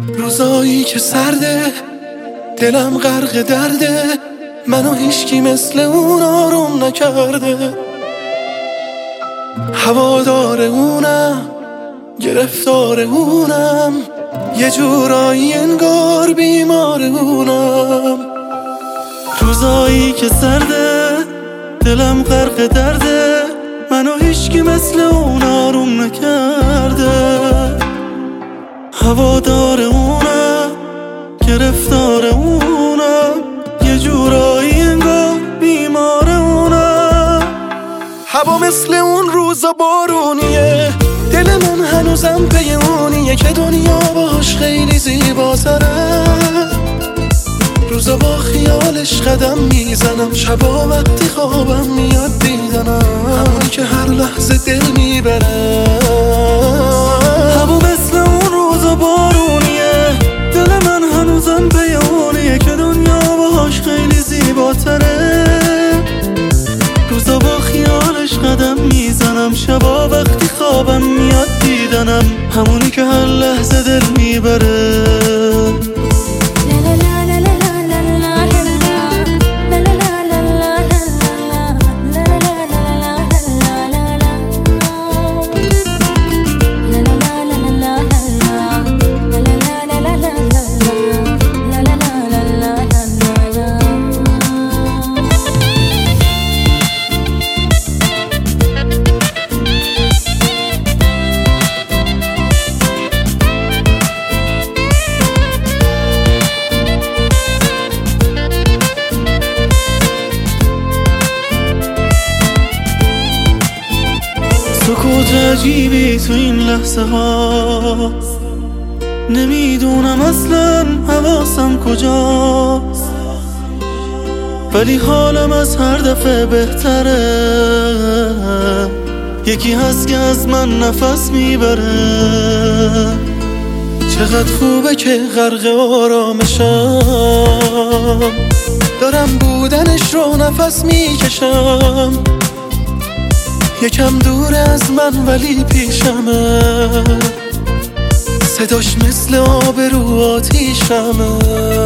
روزایی که سرده دلم غرق درده، منو هیچکی مثل اون آروم نکرده. هوادار اونم، گرفتار اونم، یه جورایی انگار بیمار اونم. روزایی که سرده دلم غرق درده، منو هیچکی مثل اون آروم نکرده. هوادار اونم، گرفتار اونم، یه جورایی انگار بیمار اونم. هوا مثل اون روزا بارونیه، دل من هنوزم پی اونیه که دنیا باش خیلی زیباتره. روزا با خیالش قدم میزنم، شبا وقتی خوابم میاد دیدنم، همون که هر لحظه دل میبره. هوا مثل اون روزا بارونیه، دل من هنوزم پی اونیه که دنیا باش خیلی زیباتره. روزا با خیالش قدم میزنم، شبا وقتی خوابم میاد دیدنم، همونی که هر لحظه دل میبره. سکوت عجیبی تو این لحظه هاست، نمیدونم اصلا حواسم کجاست، ولی حالم از هر دفعه بهتره. یکی هست که از من نفس میبره. چقدر خوبه که غرق آرامشم، دارم بودنش رو نفس میکشم. یکم دور از من ولی پیشمه، صداش مثل آب رو آتیشمه.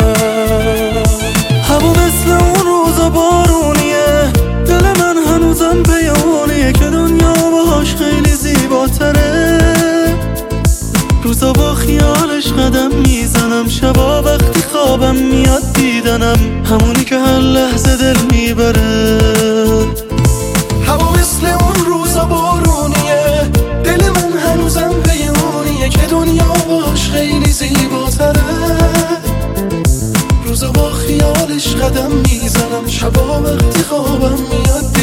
هوا مثل اون روزا بارونیه، دل من هنوزم پی اونیه که دنیا باش خیلی زیباتره. روزا با خیالش قدم میزنم، شبا وقتی خوابم میاد دیدنم، همونی که هر لحظه دل میبره. هوا مثل اون روزا بارونیه، دل من هنوزم پی اونیه که دنیا باش خیلی زیباتره. روزا با خیالش قدم میزنم، شبا وقتی خوابم میاد